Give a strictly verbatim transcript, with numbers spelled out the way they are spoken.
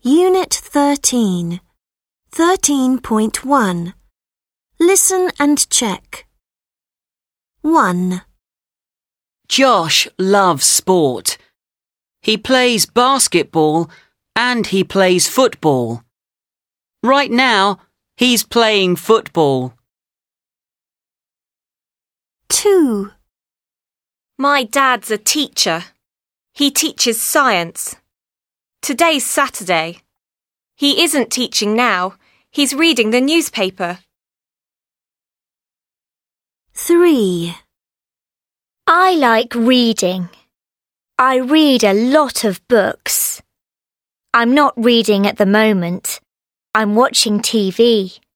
Unit thirteen, thirteen point one. Listen and check. one. Josh loves sport. He plays basketball and he plays football. Right now, he's playing football. two. My dad's a teacher. He teaches science. Today's Saturday. He isn't teaching now. He's reading the newspaper. three. I like reading. I read a lot of books. I'm not reading at the moment. I'm watching T V.